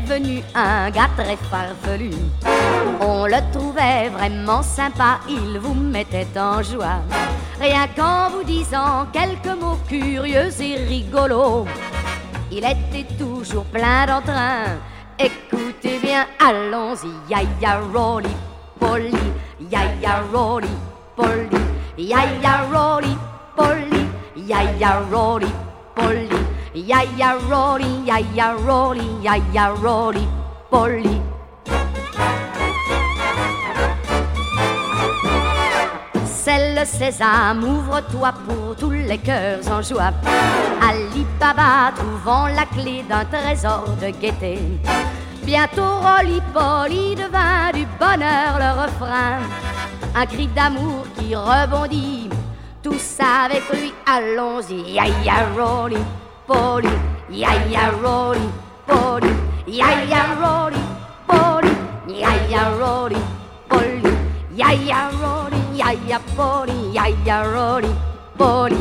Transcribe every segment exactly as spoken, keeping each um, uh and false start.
devenu un gars très farfelu. On le trouvait vraiment sympa, il vous mettait en joie, rien qu'en vous disant quelques mots curieux et rigolos. Il était toujours plein d'entrain, écoutez bien, allons-y. Ya-ya roly poly, ya-ya roly poly, ya-ya roly poly, ya-ya roly poly, ya-ya roly, ya-ya roly, ya-ya roly poly. C'est le sésame, ouvre-toi pour tous les cœurs en joie. Ali Baba trouvant la clé d'un trésor de gaieté. Bientôt Roly Poly devint du bonheur le refrain. Un cri d'amour qui rebondit, tous avec lui, allons-y. Ya-ya Roly Poly, ya-ya Roly Poly, ya-ya Roly Poly, ya-ya Roly Poly, ya-ya Roly, ya-ya Poly, ya-ya Roly Poly.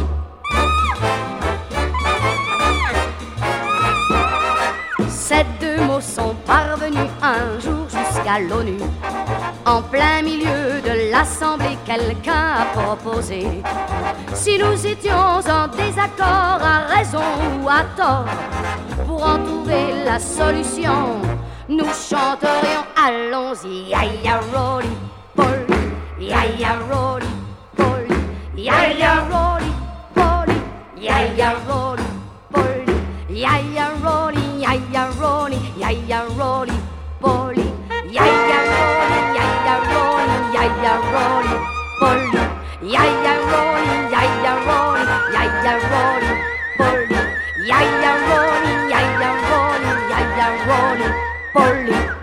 Ces deux mots sont parvenus un jour jusqu'à l'ONU. En plein milieu de l'assemblée, quelqu'un a proposé: si nous étions en désaccord, à raison ou à tort, pour en trouver la solution, nous chanterions allons-y. Ya-ya Roly Poly, ya-ya Roly Poly, ya-ya Roly Poly, ya-ya Roly Poly, ya-ya Roly, ya-ya Roly, ya-ya Roly Poly, ya-ya Roly, ya-ya Roly, ya-ya Roly Poly, ya-ya Roly, ya-ya Roly, ya-ya Roly Poly, ya-ya Roly, ya-ya Roly, ya-ya Roly Poly.